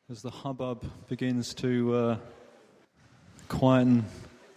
As the hubbub begins to quieten,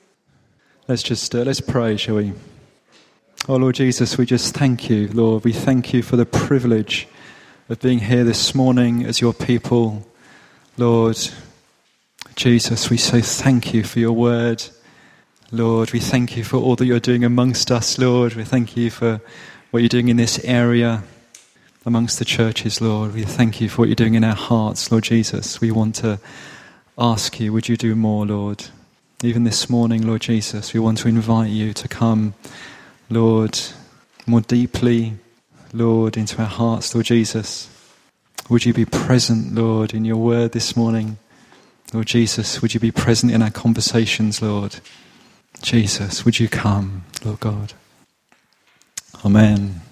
let's pray, shall we? Oh Lord Jesus, we just thank you, Lord. We thank you for the privilege of being here this morning as your people. Lord Jesus, we say thank you for your word. Lord, we thank you for all that you're doing amongst us, Lord. We thank you for what you're doing in this area amongst the churches, Lord. We thank you for what you're doing in our hearts, Lord Jesus. We want to ask you, would you do more, Lord? Even this morning, Lord Jesus, we want to invite you to come, Lord, more deeply, Lord, into our hearts, Lord Jesus. Would you be present, Lord, in your word this morning? Lord Jesus, would you be present in our conversations, Lord? Jesus, would you come, Lord God? Amen.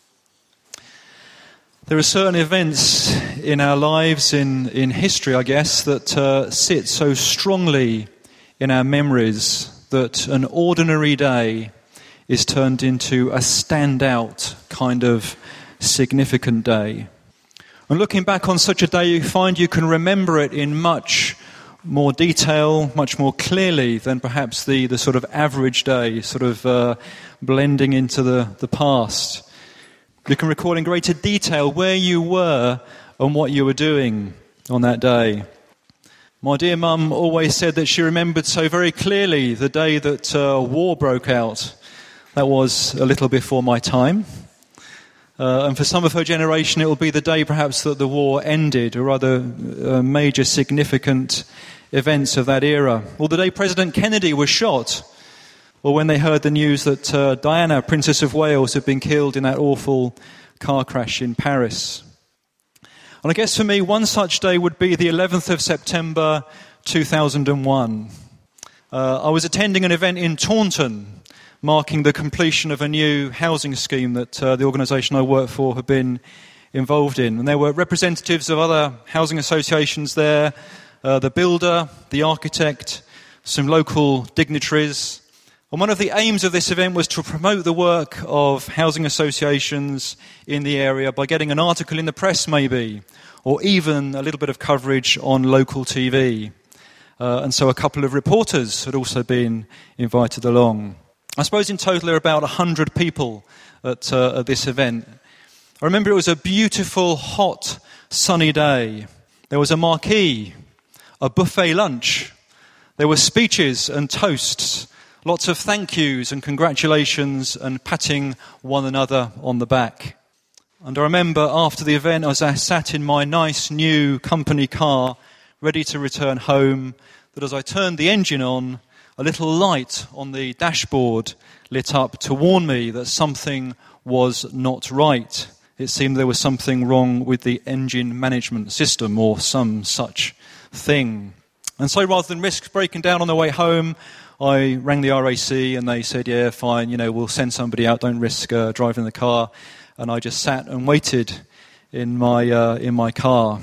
There are certain events in our lives, in history, I guess, that sit so strongly in our memories that an ordinary day is turned into a standout kind of significant day. And looking back on such a day, you find you can remember it in much more detail, much more clearly than perhaps the sort of average day, sort of blending into the past. You can recall in greater detail where you were and what you were doing on that day. My dear mum always said that she remembered so very clearly the day that war broke out. That was a little before my time. And for some of her generation, it will be the day perhaps that the war ended, or other major significant events of that era. Or the day President Kennedy was shot. Or when they heard the news that Diana, Princess of Wales, had been killed in that awful car crash in Paris. And I guess for me, one such day would be the 11th of September 2001. I was attending an event in Taunton, marking the completion of a new housing scheme that the organisation I work for had been involved in. And there were representatives of other housing associations there, the builder, the architect, some local dignitaries. And one of the aims of this event was to promote the work of housing associations in the area by getting an article in the press maybe, or even a little bit of coverage on local TV. And so a couple of reporters had also been invited along. I suppose in total there were about 100 people at this event. I remember it was a beautiful, hot, sunny day. There was a marquee, a buffet lunch. There were speeches and toasts. Lots of thank yous and congratulations and patting one another on the back. And I remember after the event, as I sat in my nice new company car, ready to return home, that as I turned the engine on, a little light on the dashboard lit up to warn me that something was not right. It seemed there was something wrong with the engine management system or some such thing. And so rather than risk breaking down on the way home, I rang the RAC and they said, yeah, fine, we'll send somebody out, don't risk driving the car. And I just sat and waited in my car.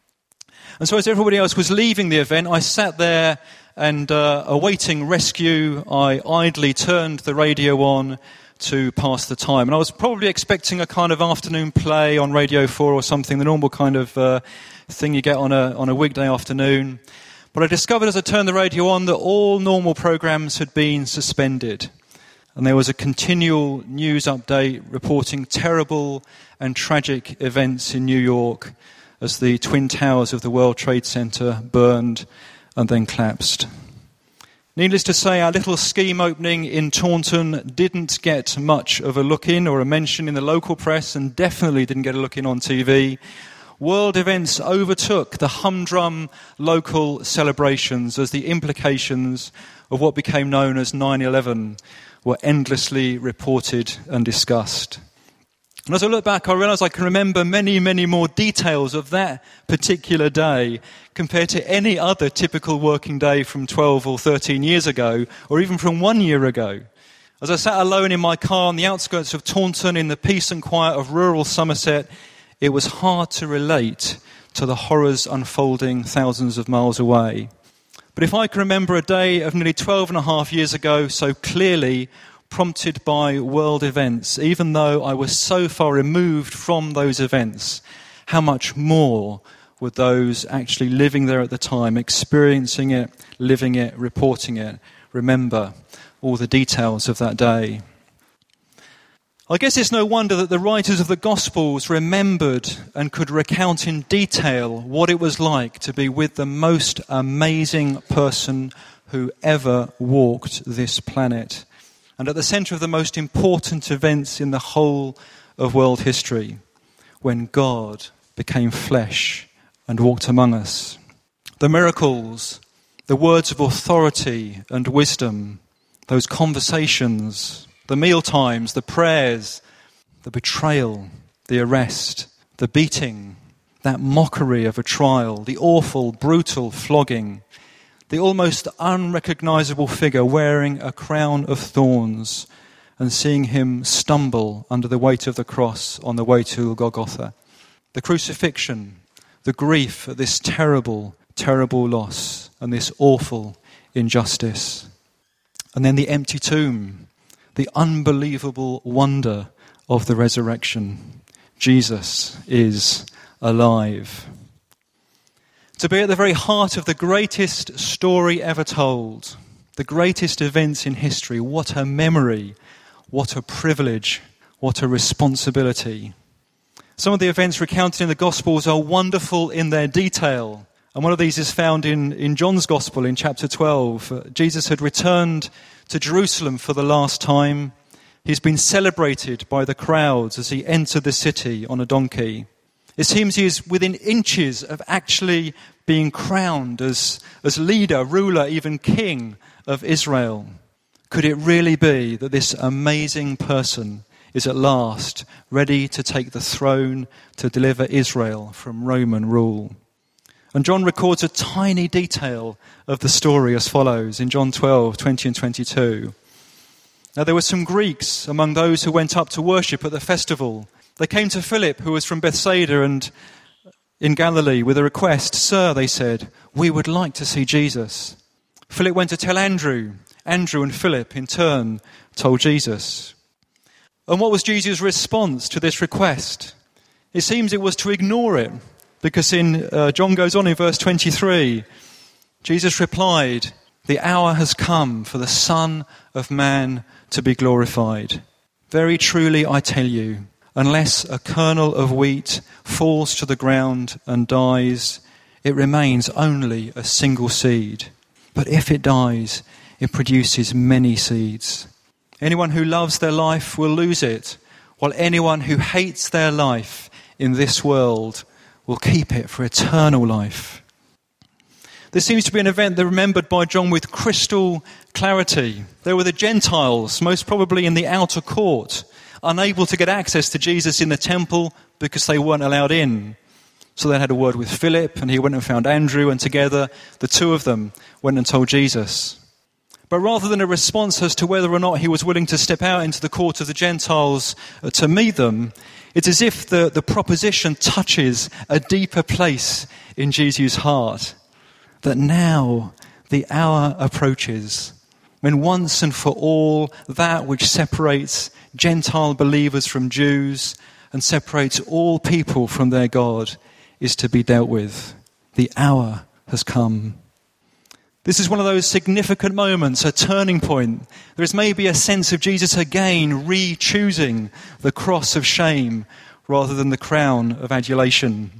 And so as everybody else was leaving the event, I sat there and awaiting rescue, I idly turned the radio on to pass the time. And I was probably expecting a kind of afternoon play on Radio 4 or something, the normal kind of thing you get on a weekday afternoon. But I discovered as I turned the radio on that all normal programs had been suspended. And there was a continual news update reporting terrible and tragic events in New York as the Twin Towers of the World Trade Center burned and then collapsed. Needless to say, our little scheme opening in Taunton didn't get much of a look in or a mention in the local press, and definitely didn't get a look in on TV. World events overtook the humdrum local celebrations as the implications of what became known as 9/11 were endlessly reported and discussed. And as I look back, I realise I can remember many, many more details of that particular day compared to any other typical working day from 12 or 13 years ago, or even from 1 year ago. As I sat alone in my car on the outskirts of Taunton in the peace and quiet of rural Somerset, it was hard to relate to the horrors unfolding thousands of miles away. But if I can remember a day of nearly 12 and a half years ago so clearly, prompted by world events, even though I was so far removed from those events, how much more with those actually living there at the time, experiencing it, living it, reporting it. Remember all the details of that day. I guess it's no wonder that the writers of the Gospels remembered and could recount in detail what it was like to be with the most amazing person who ever walked this planet, and at the centre of the most important events in the whole of world history, when God became flesh and walked among us. The miracles, the words of authority and wisdom, those conversations, the meal times, the prayers, the betrayal, the arrest, the beating, that mockery of a trial, the awful, brutal flogging, the almost unrecognisable figure wearing a crown of thorns and seeing him stumble under the weight of the cross on the way to Golgotha, the crucifixion, the grief at this terrible, terrible loss and this awful injustice, and then the empty tomb, the unbelievable wonder of the resurrection. Jesus is alive. To be at the very heart of the greatest story ever told, the greatest events in history, what a memory, what a privilege, what a responsibility. Some of the events recounted in the Gospels are wonderful in their detail. And one of these is found in John's Gospel in chapter 12. Jesus had returned to Jerusalem for the last time. He's been celebrated by the crowds as he entered the city on a donkey. It seems he is within inches of actually being crowned as leader, ruler, even king of Israel. Could it really be that this amazing person is at last ready to take the throne to deliver Israel from Roman rule? And John records a tiny detail of the story as follows in John 12, 20 and 22. Now there were some Greeks among those who went up to worship at the festival. They came to Philip, who was from Bethsaida and in Galilee, with a request. "Sir," they said, "we would like to see Jesus." Philip went to tell Andrew. Andrew and Philip, in turn, told Jesus. And what was Jesus' response to this request? It seems it was to ignore it, because John goes on in verse 23, Jesus replied, "The hour has come for the Son of Man to be glorified. Very truly I tell you, unless a kernel of wheat falls to the ground and dies, it remains only a single seed. But if it dies, it produces many seeds. Anyone who loves their life will lose it, while anyone who hates their life in this world will keep it for eternal life." This seems to be an event that remembered by John with crystal clarity. There were the Gentiles, most probably in the outer court, unable to get access to Jesus in the temple because they weren't allowed in. So they had a word with Philip, and he went and found Andrew, and together the two of them went and told Jesus. But rather than a response as to whether or not he was willing to step out into the court of the Gentiles to meet them, it's as if the proposition touches a deeper place in Jesus' heart. That now the hour approaches when once and for all that which separates Gentile believers from Jews and separates all people from their God is to be dealt with. The hour has come. This is one of those significant moments, a turning point. There is maybe a sense of Jesus again re-choosing the cross of shame rather than the crown of adulation.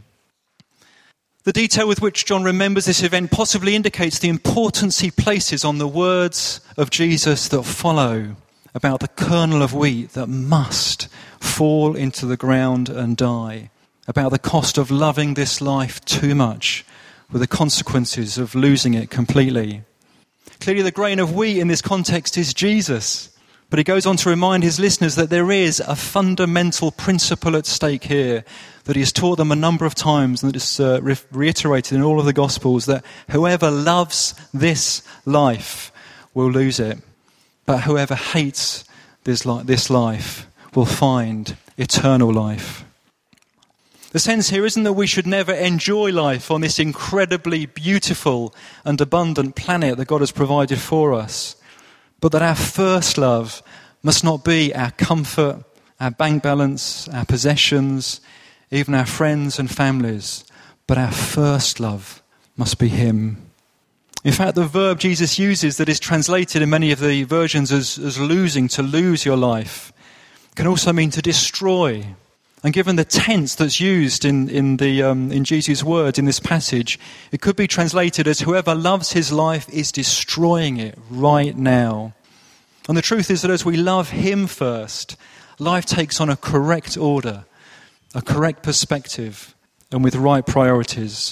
The detail with which John remembers this event possibly indicates the importance he places on the words of Jesus that follow about the kernel of wheat that must fall into the ground and die, about the cost of loving this life too much, with the consequences of losing it completely. Clearly the grain of wheat in this context is Jesus, but he goes on to remind his listeners that there is a fundamental principle at stake here that he has taught them a number of times, and that is reiterated in all of the Gospels, that whoever loves this life will lose it, but whoever hates this life will find eternal life. The sense here isn't that we should never enjoy life on this incredibly beautiful and abundant planet that God has provided for us, but that our first love must not be our comfort, our bank balance, our possessions, even our friends and families, but our first love must be him. In fact, the verb Jesus uses that is translated in many of the versions as losing, to lose your life, can also mean to destroy. And given the tense that's used in Jesus' words in this passage, it could be translated as whoever loves his life is destroying it right now. And the truth is that as we love him first, life takes on a correct order, a correct perspective, and with right priorities.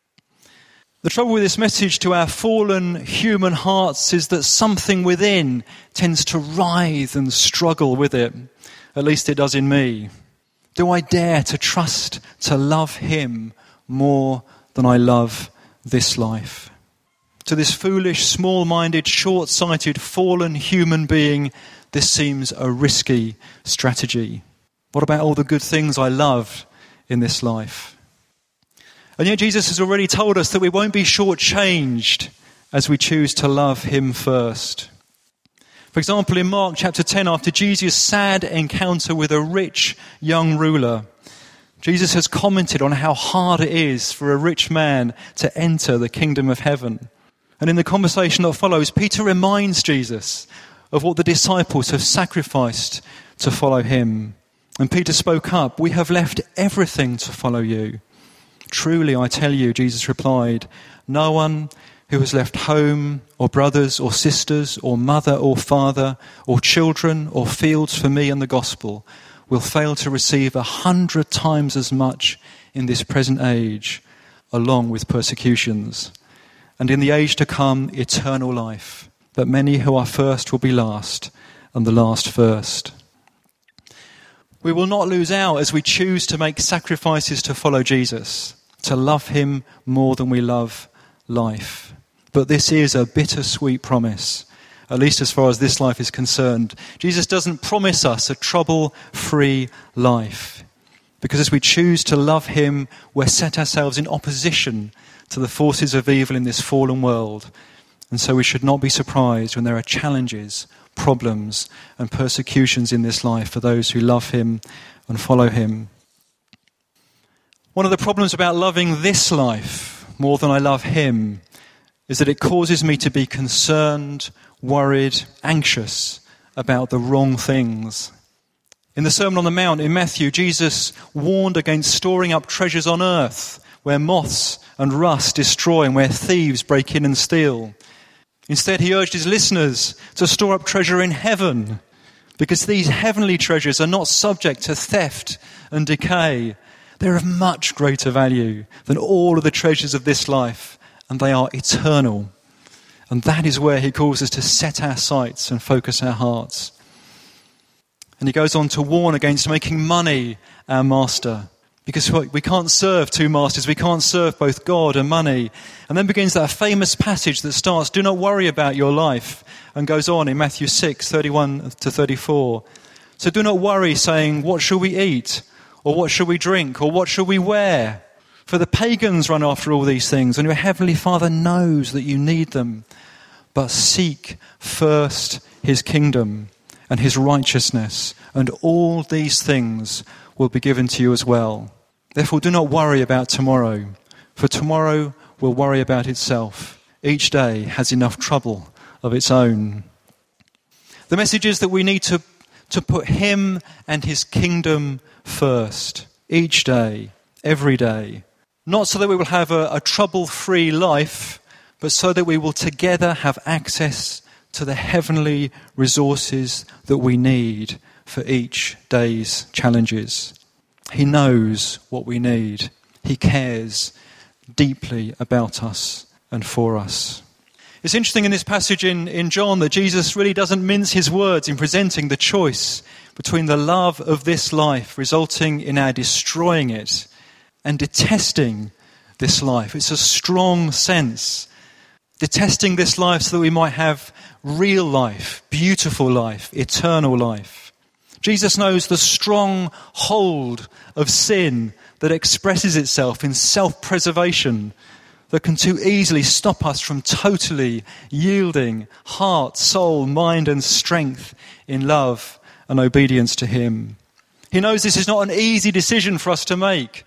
The trouble with this message to our fallen human hearts is that something within tends to writhe and struggle with it. At least it does in me. Do I dare to trust to love him more than I love this life? To this foolish, small-minded, short-sighted, fallen human being, this seems a risky strategy. What about all the good things I love in this life? And yet Jesus has already told us that we won't be shortchanged as we choose to love him first. For example, in Mark chapter 10, after Jesus' sad encounter with a rich young ruler, Jesus has commented on how hard it is for a rich man to enter the kingdom of heaven. And in the conversation that follows, Peter reminds Jesus of what the disciples have sacrificed to follow him. And Peter spoke up, "We have left everything to follow you." "Truly, I tell you," Jesus replied, "no one who has left home or brothers or sisters or mother or father or children or fields for me and the gospel will fail to receive 100 times as much in this present age, along with persecutions, and in the age to come eternal life. But many who are first will be last, and the last first." We will not lose out as we choose to make sacrifices to follow Jesus, to love him more than we love life. But this is a bittersweet promise, at least as far as this life is concerned. Jesus doesn't promise us a trouble-free life, because as we choose to love him, we're set ourselves in opposition to the forces of evil in this fallen world. And so we should not be surprised when there are challenges, problems, and persecutions in this life for those who love him and follow him. One of the problems about loving this life more than I love him is that it causes me to be concerned, worried, anxious about the wrong things. In the Sermon on the Mount in Matthew, Jesus warned against storing up treasures on earth where moths and rust destroy and where thieves break in and steal. Instead, he urged his listeners to store up treasure in heaven, because these heavenly treasures are not subject to theft and decay. They're of much greater value than all of the treasures of this life, and they are eternal. And that is where he calls us to set our sights and focus our hearts. And he goes on to warn against making money our master, because we can't serve two masters. We can't serve both God and money. And then begins that famous passage that starts, "Do not worry about your life," and goes on in Matthew 6, 31 to 34. "So do not worry, saying, 'What shall we eat? Or what shall we drink? Or what shall we wear?' For the pagans run after all these things, and your heavenly Father knows that you need them. But seek first his kingdom and his righteousness, and all these things will be given to you as well. Therefore do not worry about tomorrow, for tomorrow will worry about itself. Each day has enough trouble of its own." The message is that we need to put him and his kingdom first, each day, every day. Not so that we will have a trouble-free life, but so that we will together have access to the heavenly resources that we need for each day's challenges. He knows what we need. He cares deeply about us and for us. It's interesting in this passage in John that Jesus really doesn't mince his words in presenting the choice between the love of this life resulting in our destroying it and detesting this life. It's a strong sense. Detesting this life so that we might have real life, beautiful life, eternal life. Jesus knows the strong hold of sin that expresses itself in self-preservation, that can too easily stop us from totally yielding heart, soul, mind and strength in love and obedience to him. He knows this is not an easy decision for us to make.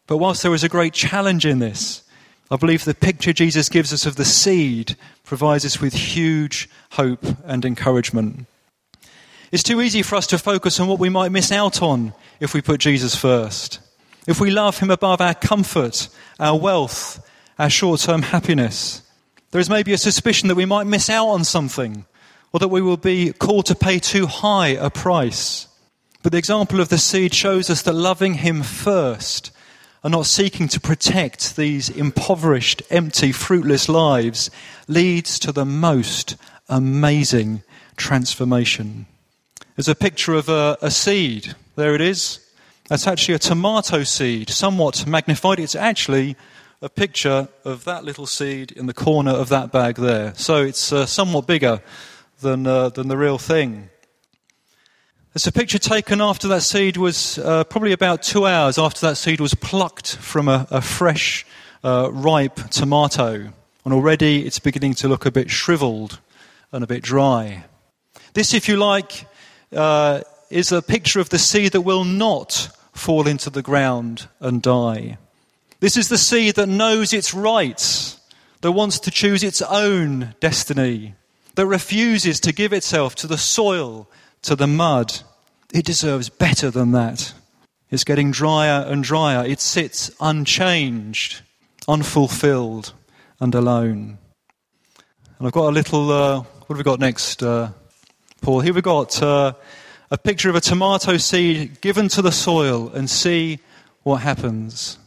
But whilst there is a great challenge in this, I believe the picture Jesus gives us of the seed provides us with huge hope and encouragement. It's too easy for us to focus on what we might miss out on if we put Jesus first. If we love him above our comfort, our wealth, our short-term happiness, there is maybe a suspicion that we might miss out on something, or that we will be called to pay too high a price. But the example of the seed shows us that loving him first and not seeking to protect these impoverished, empty, fruitless lives leads to the most amazing transformation. There's a picture of a seed. There it is. That's actually a tomato seed, somewhat magnified. It's actually a picture of that little seed in the corner of that bag there. So it's somewhat bigger than the real thing. It's a picture taken after that seed was probably about 2 hours after that seed was plucked from a fresh, ripe tomato. And already it's beginning to look a bit shriveled and a bit dry. This, if you like, is a picture of the seed that will not fall into the ground and die. This is the seed that knows its rights, that wants to choose its own destiny, that refuses to give itself to the soil, to the mud. It deserves better than that. It's getting drier and drier. It sits unchanged, unfulfilled, and alone. And I've got a little, what have we got next, Paul? Here we've got a picture of a tomato seed given to the soil, and see what happens.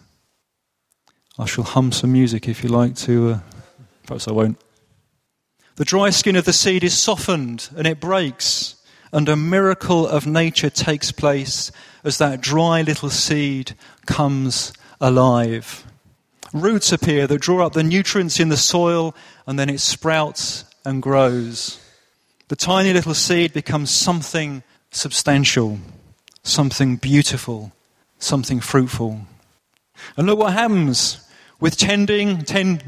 I shall hum some music if you like to, perhaps I won't. The dry skin of the seed is softened and it breaks, and a miracle of nature takes place as that dry little seed comes alive. Roots appear that draw up the nutrients in the soil, and then it sprouts and grows. The tiny little seed becomes something substantial, something beautiful, something fruitful. And look what happens with tending,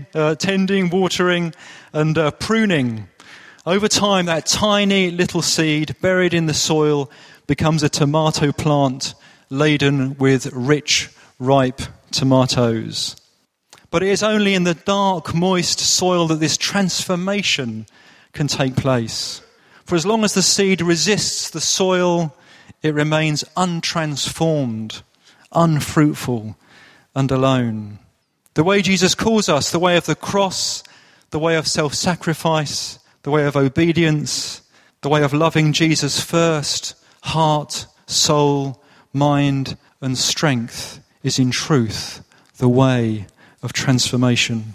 watering, and pruning. Over time, that tiny little seed buried in the soil becomes a tomato plant laden with rich, ripe tomatoes. But it is only in the dark, moist soil that this transformation can take place. For as long as the seed resists the soil, it remains untransformed, unfruitful, and alone. The way Jesus calls us, the way of the cross, the way of self-sacrifice, the way of obedience, the way of loving Jesus first, heart, soul, mind, and strength, is in truth the way of transformation.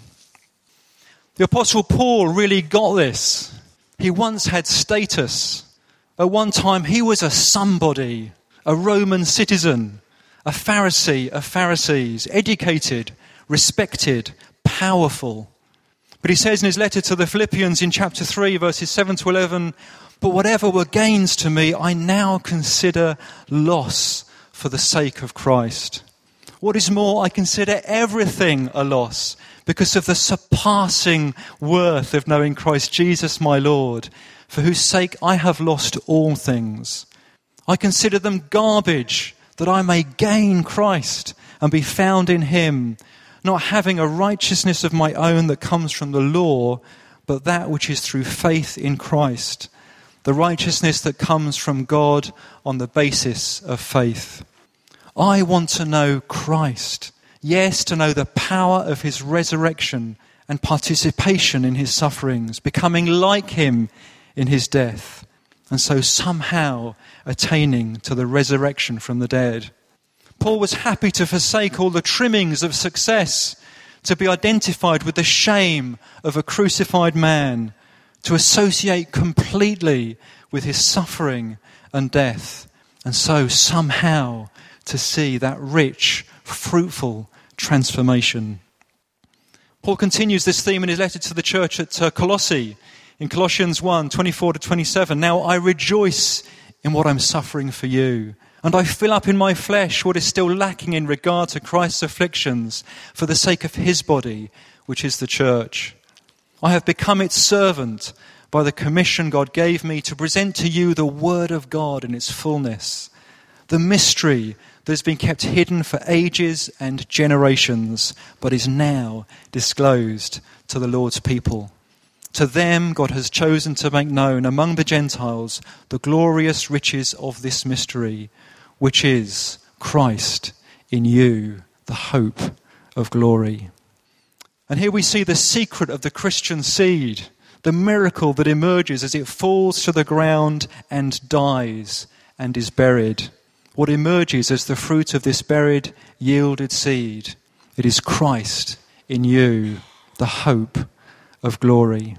The Apostle Paul really got this. He once had status. At one time, he was a somebody, a Roman citizen, a Pharisee of Pharisees, educated, respected, powerful. But he says in his letter to the Philippians in chapter 3, verses 7 to 11, "But whatever were gains to me, I now consider loss for the sake of Christ. What is more, I consider everything a loss because of the surpassing worth of knowing Christ Jesus my Lord, for whose sake I have lost all things. I consider them garbage, that I may gain Christ and be found in him, not having a righteousness of my own that comes from the law, but that which is through faith in Christ, the righteousness that comes from God on the basis of faith. I want to know Christ, yes, to know the power of his resurrection and participation in his sufferings, becoming like him in his death, and so somehow attaining to the resurrection from the dead." Paul was happy to forsake all the trimmings of success, to be identified with the shame of a crucified man, to associate completely with his suffering and death, and so somehow to see that rich, fruitful transformation. Paul continues this theme in his letter to the church at Colossae, in Colossians 1, 24 to 27. "Now I rejoice in what I'm suffering for you, and I fill up in my flesh what is still lacking in regard to Christ's afflictions for the sake of his body, which is the church. I have become its servant by the commission God gave me to present to you the word of God in its fullness, the mystery that has been kept hidden for ages and generations, but is now disclosed to the Lord's people. To them God has chosen to make known among the Gentiles the glorious riches of this mystery, which is Christ in you, the hope of glory. And here we see the secret of the Christian seed, the miracle that emerges as it falls to the ground and dies and is buried. What emerges as the fruit of this buried, yielded seed? It is Christ in you, the hope of glory.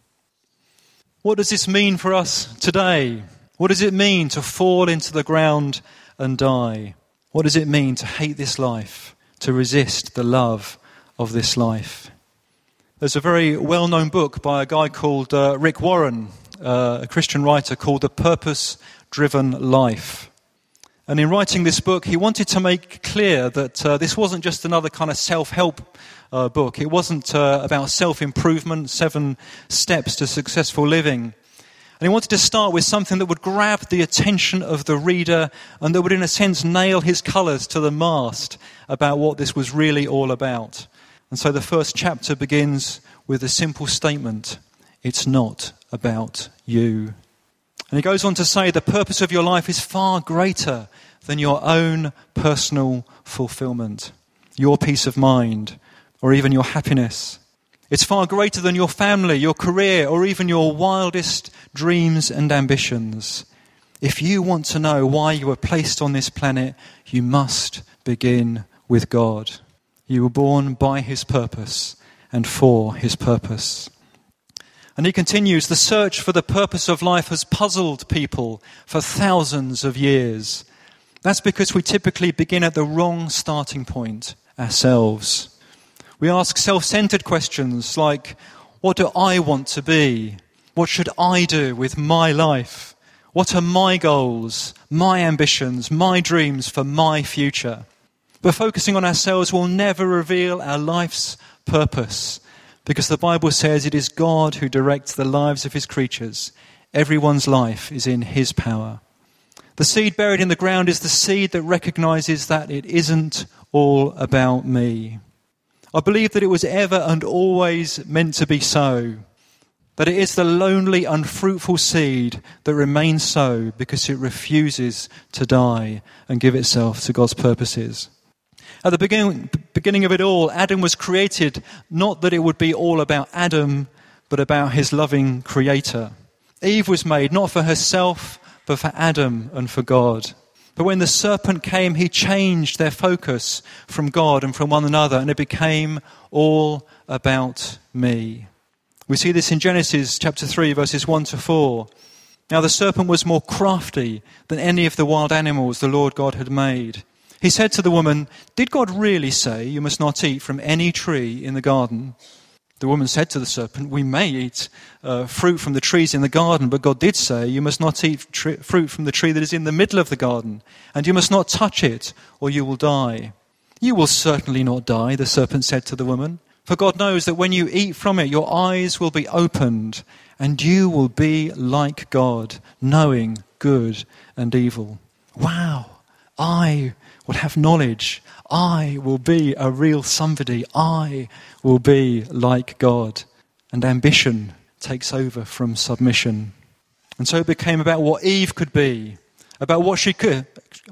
What does this mean for us today? What does it mean to fall into the ground and die? What does it mean to hate this life, to resist the love of this life? There's a very well-known book by a guy called Rick Warren, a Christian writer, called The Purpose-Driven Life. And in writing this book, he wanted to make clear that this wasn't just another kind of self-help book. It wasn't about self-improvement, 7 steps to successful living. And he wanted to start with something that would grab the attention of the reader and that would, in a sense, nail his colours to the mast about what this was really all about. And so the first chapter begins with a simple statement: it's not about you. And he goes on to say the purpose of your life is far greater than your own personal fulfillment, your peace of mind, or even your happiness. It's far greater than your family, your career, or even your wildest dreams and ambitions. If you want to know why you were placed on this planet, you must begin with God. You were born by his purpose and for his purpose. And he continues, the search for the purpose of life has puzzled people for thousands of years. That's because we typically begin at the wrong starting point ourselves. We ask self-centered questions like, what do I want to be? What should I do with my life? What are my goals, my ambitions, my dreams for my future? But focusing on ourselves will never reveal our life's purpose, because the Bible says it is God who directs the lives of his creatures. Everyone's life is in his power. The seed buried in the ground is the seed that recognizes that it isn't all about me. I believe that it was ever and always meant to be so. That it is the lonely, unfruitful seed that remains so because it refuses to die and give itself to God's purposes. At the beginning of it all, Adam was created not that it would be all about Adam, but about his loving Creator. Eve was made not for herself, but for Adam and for God. But when the serpent came, he changed their focus from God and from one another, and it became all about me. We see this in Genesis chapter 3, verses 1 to 4. Now the serpent was more crafty than any of the wild animals the Lord God had made. He said to the woman, "Did God really say you must not eat from any tree in the garden?" The woman said to the serpent, "We may eat fruit from the trees in the garden, but God did say you must not eat fruit from the tree that is in the middle of the garden, and you must not touch it, or you will die." "You will certainly not die," the serpent said to the woman, "for God knows that when you eat from it, your eyes will be opened, and you will be like God, knowing good and evil." Wow, I will have knowledge. I will be a real somebody. I will be like God. And ambition takes over from submission. And so it became about what Eve could be, about what she could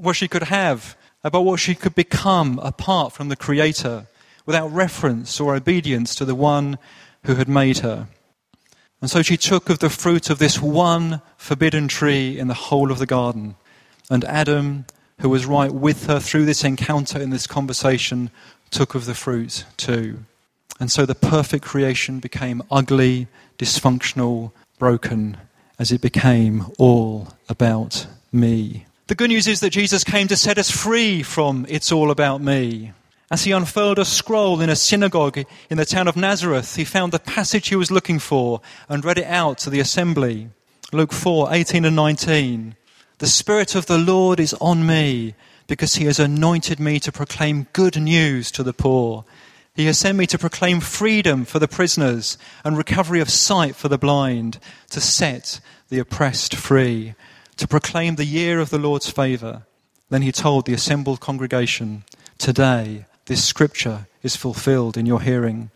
have, about what she could become apart from the Creator, without reference or obedience to the one who had made her. And so she took of the fruit of this one forbidden tree in the whole of the garden. And Adam, who was right with her through this encounter in this conversation, took of the fruit too. And so the perfect creation became ugly, dysfunctional, broken, as it became all about me. The good news is that Jesus came to set us free from "it's all about me." As he unfurled a scroll in a synagogue in the town of Nazareth, he found the passage he was looking for and read it out to the assembly. Luke 4:18 and 19. "The Spirit of the Lord is on me, because he has anointed me to proclaim good news to the poor. He has sent me to proclaim freedom for the prisoners and recovery of sight for the blind, to set the oppressed free, to proclaim the year of the Lord's favour." Then he told the assembled congregation, "Today, this scripture is fulfilled in your hearing."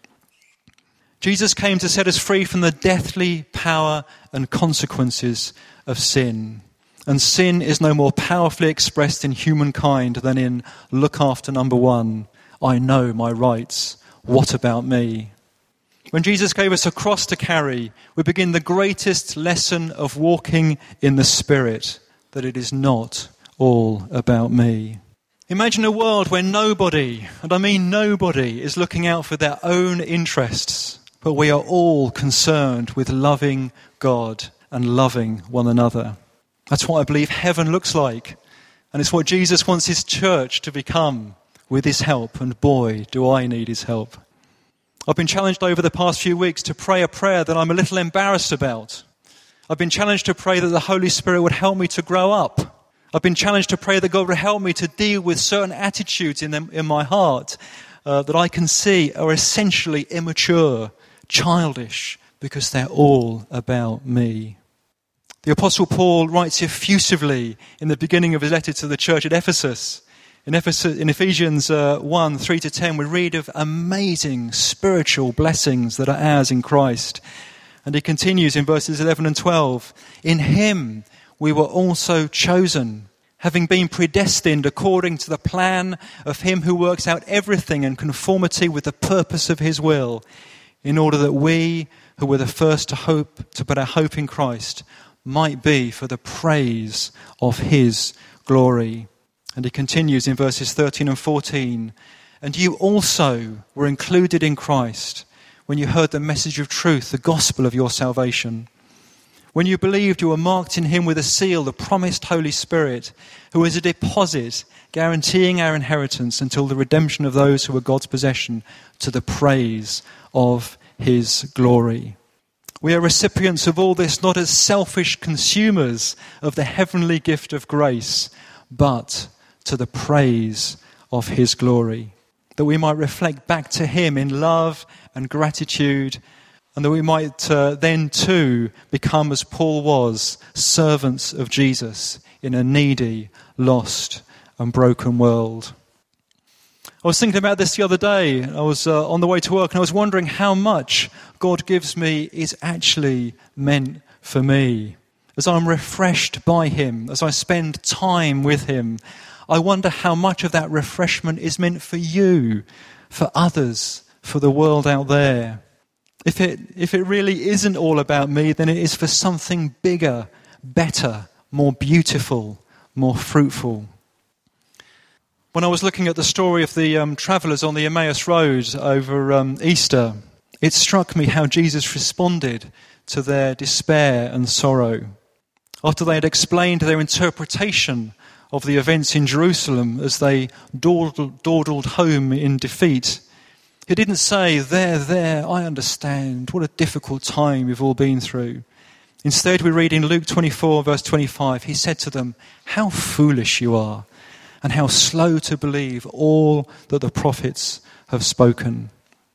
Jesus came to set us free from the deathly power and consequences of sin. And sin is no more powerfully expressed in humankind than in look after number one, I know my rights, what about me? When Jesus gave us a cross to carry, we begin the greatest lesson of walking in the Spirit, that it is not all about me. Imagine a world where nobody, and I mean nobody, is looking out for their own interests, but we are all concerned with loving God and loving one another. That's what I believe heaven looks like, and it's what Jesus wants his church to become with his help, and boy, do I need his help. I've been challenged over the past few weeks to pray a prayer that I'm a little embarrassed about. I've been challenged to pray that the Holy Spirit would help me to grow up. I've been challenged to pray that God would help me to deal with certain attitudes in my heart that I can see are essentially immature, childish, because they're all about me. The Apostle Paul writes effusively in the beginning of his letter to the church at Ephesus. In Ephesians 1, 3-10, we read of amazing spiritual blessings that are ours in Christ. And he continues in verses 11 and 12, "In him we were also chosen, having been predestined according to the plan of him who works out everything in conformity with the purpose of his will, in order that we, who were the first to put our hope in Christ, might be for the praise of his glory." And he continues in verses 13 and 14, "And you also were included in Christ when you heard the message of truth, the gospel of your salvation. When you believed, you were marked in him with a seal, the promised Holy Spirit, who is a deposit guaranteeing our inheritance until the redemption of those who are God's possession, to the praise of his glory." We are recipients of all this not as selfish consumers of the heavenly gift of grace, but to the praise of his glory, that we might reflect back to him in love and gratitude, and that we might then too become, as Paul was, servants of Jesus in a needy, lost and broken world. I was thinking about this the other day. I was on the way to work and I was wondering how much God gives me is actually meant for me. As I'm refreshed by him, as I spend time with him, I wonder how much of that refreshment is meant for you, for others, for the world out there. If it really isn't all about me, then it is for something bigger, better, more beautiful, more fruitful. When I was looking at the story of the travellers on the Emmaus Road over Easter, it struck me how Jesus responded to their despair and sorrow. After they had explained their interpretation of the events in Jerusalem as they dawdled home in defeat, he didn't say, there, I understand. What a difficult time you've all been through. Instead, we read in Luke 24, verse 25, he said to them, "How foolish you are, and how slow to believe all that the prophets have spoken."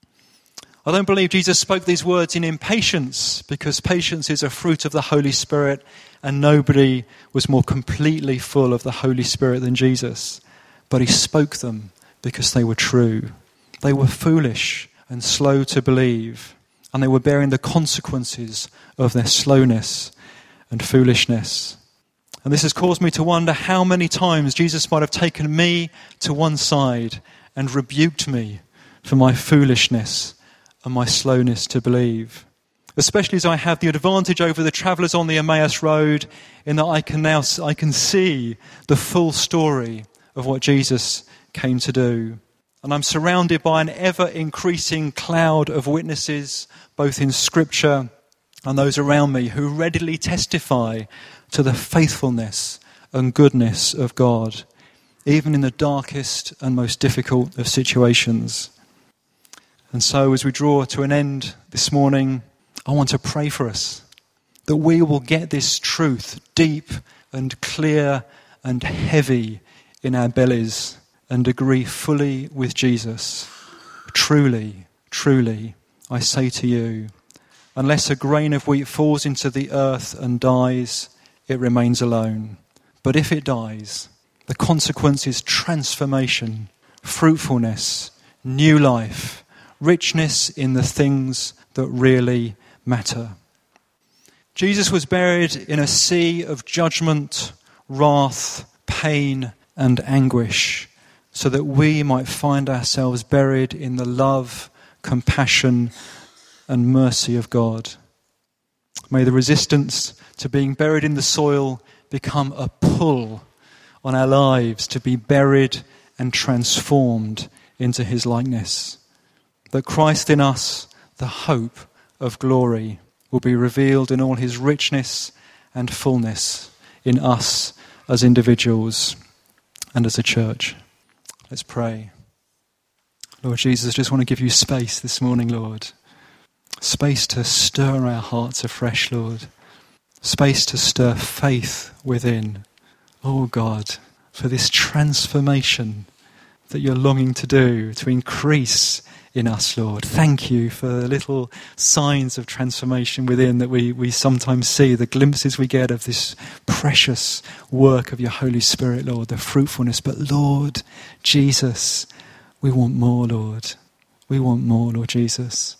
I don't believe Jesus spoke these words in impatience, because patience is a fruit of the Holy Spirit, and nobody was more completely full of the Holy Spirit than Jesus. But he spoke them because they were true. They were foolish and slow to believe, and they were bearing the consequences of their slowness and foolishness. And this has caused me to wonder how many times Jesus might have taken me to one side and rebuked me for my foolishness and my slowness to believe. Especially as I have the advantage over the travellers on the Emmaus Road, in that I can see the full story of what Jesus came to do. And I'm surrounded by an ever-increasing cloud of witnesses, both in Scripture and those around me, who readily testify to the faithfulness and goodness of God, even in the darkest and most difficult of situations. And so as we draw to an end this morning, I want to pray for us, that we will get this truth deep and clear and heavy in our bellies and agree fully with Jesus. Truly, truly, I say to you, unless a grain of wheat falls into the earth and dies, it remains alone. But if it dies, The consequence is transformation, fruitfulness, new life, richness in the things that really matter. Jesus was buried in a sea of judgment, wrath, pain, and anguish, so that we might find ourselves buried in the love, compassion, and mercy of God. May the resistance to being buried in the soil become a pull on our lives to be buried and transformed into his likeness. That Christ in us, the hope of glory, will be revealed in all his richness and fullness in us as individuals and as a church. Let's pray. Lord Jesus, I just want to give you space this morning, Lord. Space to stir our hearts afresh, Lord. Space to stir faith within. Oh God, for this transformation that you're longing to do, to increase in us, Lord. Thank you for the little signs of transformation within that we sometimes see, the glimpses we get of this precious work of your Holy Spirit, Lord, the fruitfulness. But Lord Jesus, we want more, Lord. We want more, Lord Jesus.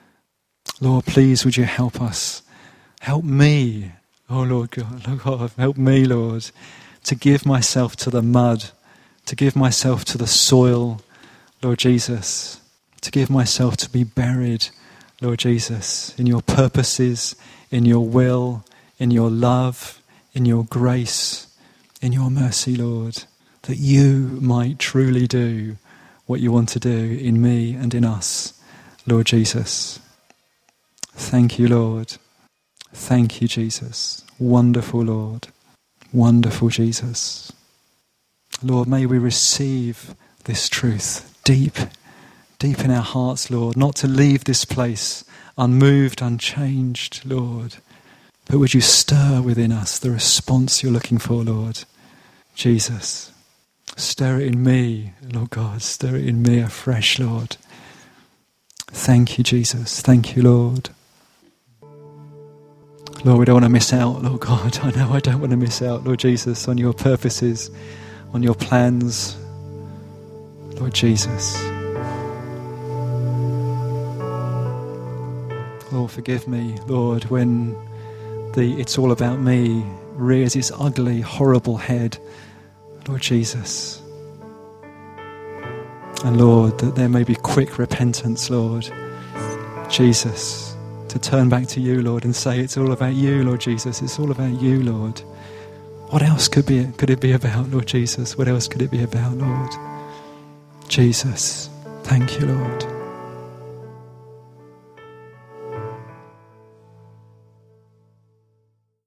Lord, please would you help us? Help me, oh Lord God, help me, Lord, to give myself to the mud, to give myself to the soil, Lord Jesus, to give myself to be buried, Lord Jesus, in your purposes, in your will, in your love, in your grace, in your mercy, Lord, that you might truly do what you want to do in me and in us, Lord Jesus. Thank you, Lord. Thank you, Jesus. Wonderful Lord. Wonderful Jesus. Lord, may we receive this truth deep in our hearts, Lord, not to leave this place unmoved, unchanged, Lord, but would you stir within us the response you're looking for, Lord Jesus. Stir it in me, Lord God, stir it in me afresh, Lord. Thank you, Jesus. Thank you, Lord. Lord, we don't want to miss out, Lord God. I know I don't want to miss out, Lord Jesus, on your purposes, on your plans, Lord Jesus. Lord, forgive me, Lord, when the it's all about me rears its ugly, horrible head, Lord Jesus. And Lord, that there may be quick repentance, Lord Jesus, to turn back to you, Lord, and say it's all about you, Lord Jesus. It's all about you, Lord. What else could it be about, Lord Jesus? What else could it be about, Lord Jesus? Thank you, Lord.